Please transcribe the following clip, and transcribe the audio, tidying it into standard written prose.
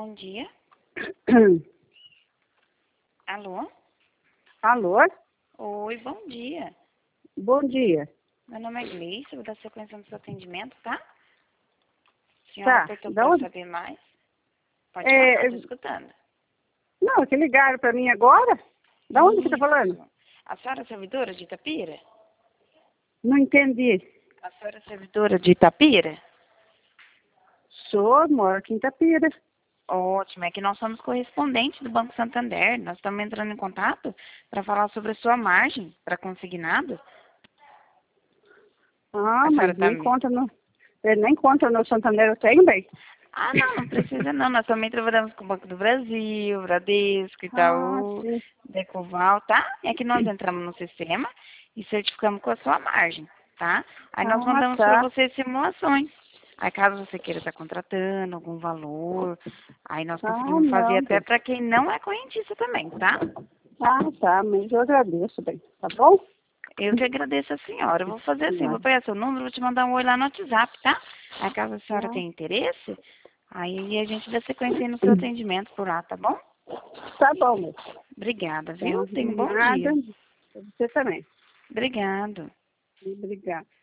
Bom dia. Alô? Alô? Oi, bom dia. Bom dia. Meu nome é Gleice, vou dar sequência no seu atendimento, tá? A senhora Tá, apertou da para onde? saber mais? Pode falar, estou escutando. Não, que ligaram para mim agora? Da onde você tá falando? Isso. A senhora é servidora de Itapira? Não entendi. A senhora é servidora de Itapira? Sou, moro aqui em Itapira. Ótimo, é que nós somos correspondentes do Banco Santander. Nós estamos entrando em contato para falar sobre a sua margem para consignado. Ah, A senhora mas está nem me... conta nem conta no Santander eu tenho, bem. Ah, não, não precisa não. Nós também trabalhamos com o Banco do Brasil, Bradesco, Ah, Itaú, sim. Decoval, tá? É que nós entramos no sistema e certificamos com a sua margem, tá? Aí nós Ah, mandamos para tá. você simulações. Aí caso você queira estar contratando algum valor, aí nós Ah, conseguimos fazer não, até bem. para quem não é correntista também, tá? Ah, tá, mas eu agradeço, bem. Tá bom? Eu que agradeço a senhora. Eu vou fazer assim, vou pegar seu número, vou te mandar um oi lá no WhatsApp, tá? Aí caso a senhora Ah, tenha interesse, aí a gente dá sequência aí no seu atendimento por lá, tá bom? tá bom, meu. Obrigada, Tá, viu? Tenha de um bom nada. dia. Você também. Obrigado. Obrigada.